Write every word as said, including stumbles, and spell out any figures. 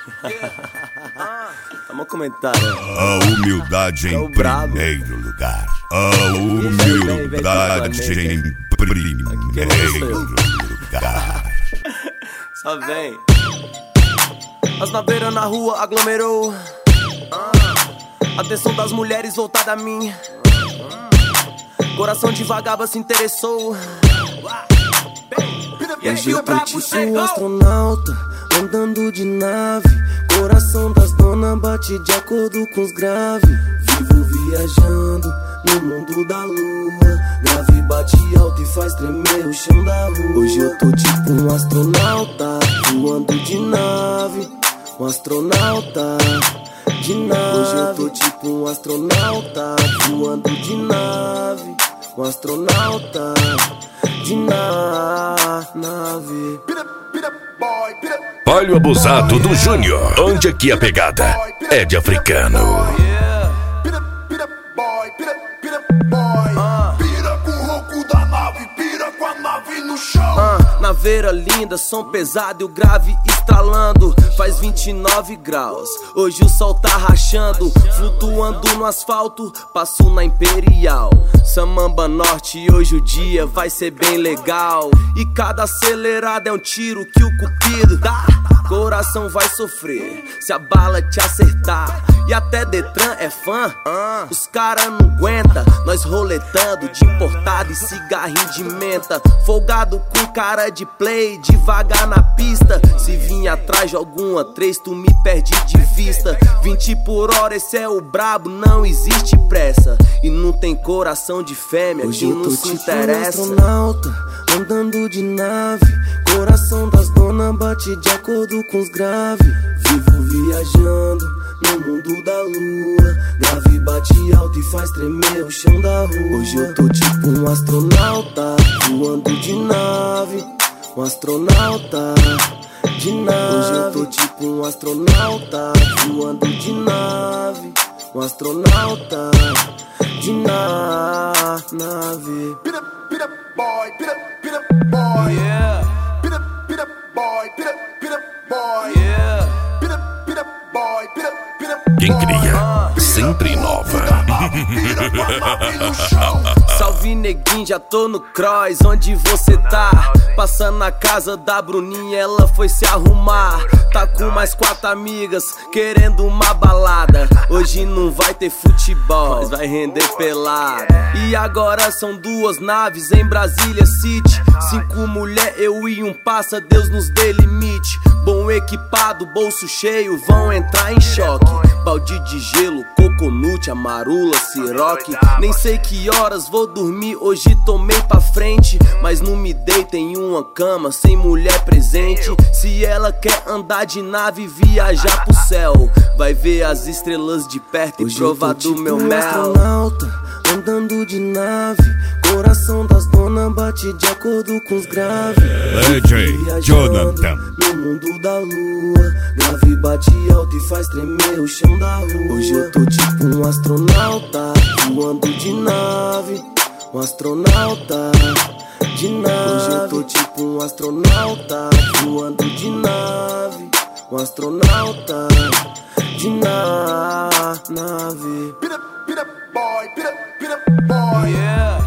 Tamo comentário. A humildade em primeiro lugar. A humildade em primeiro lugar. Só vem. As naveiras na rua aglomerou. Atenção das mulheres voltada a mim. Coração de vagaba se interessou. Hoje eu tô tipo um astronauta, andando de nave. Coração das donas bate de acordo com os graves. Vivo viajando no mundo da lua. Grave bate alto e faz tremer o chão da rua. Hoje eu tô tipo um astronauta, voando de nave. Um astronauta de nave. Hoje eu tô tipo um astronauta, voando de nave. Um astronauta de na nave. Olha o abusado do Júnior. Onde aqui a pegada é de africano. Pira com o ronco da nave, pira com a nave no chão. uh, Naveira linda, som pesado e o grave estralando. Faz vinte e nove graus, hoje o sol tá rachando. Flutuando no asfalto, passo na Imperial Samamba Norte e hoje o dia vai ser bem legal. E cada acelerada é um tiro que o cupido dá. Coração vai sofrer se a bala te acertar. E até Detran é fã, uh, os cara não aguenta. Nós roletando de importado e cigarrinho de menta. Folgado com cara de play, devagar na pista. Se vir atrás de alguma três, tu me perde de vista. Vinte por hora, esse é o brabo, não existe pressa. E não tem coração de fêmea que não se interessa. Hoje eu tô tipo um astronauta, andando de nave. Coração das donas bate de acordo com os graves. Vivo viajando no mundo da lua. Grave bate alto e faz tremer o chão da rua. Hoje eu tô tipo um astronauta, voando de nave. Um astronauta de nave. Hoje eu tô tipo um astronauta, voando de nave. Um astronauta de na nave. Pira, pira, boy, pira, pira, boy. Yeah. Pira, pira, boy, pira, pira, boy. Yeah. Pira, pira, boy, pira, pira, Quem cria sempre inova. pira com a nave no chão. Salve neguinho, já tô no cross, onde você tá? Passando na casa da Bruninha, ela foi se arrumar. Tá com mais quatro amigas, querendo uma balada. Hoje não vai ter futebol, mas vai render pelada. E agora são duas naves em Brasília City. Cinco mulher, eu e um passa, Deus nos dê limite. Bom equipado, bolso cheio, vão entrar em choque. Balde de gelo, coconut, amarula, siroque. Nem sei que horas vou dormir, hoje tomei pra frente. Mas não me deita em uma cama sem mulher presente. Se ela quer andar de nave, viajar pro céu, vai ver as estrelas de perto e provar do meu mel. Astronauta, andando de nave. Coração das donas bate de acordo com os graves. D J Jonathan. No mundo da lua. Grave bate alto e faz tremer o chão da rua. Hoje eu tô tipo um astronauta, voando de nave. Um astronauta de nave. Hoje eu tô tipo um astronauta, voando de nave. Um astronauta de na nave. Pira, pira, boy, pira, pira, boy. Yeah.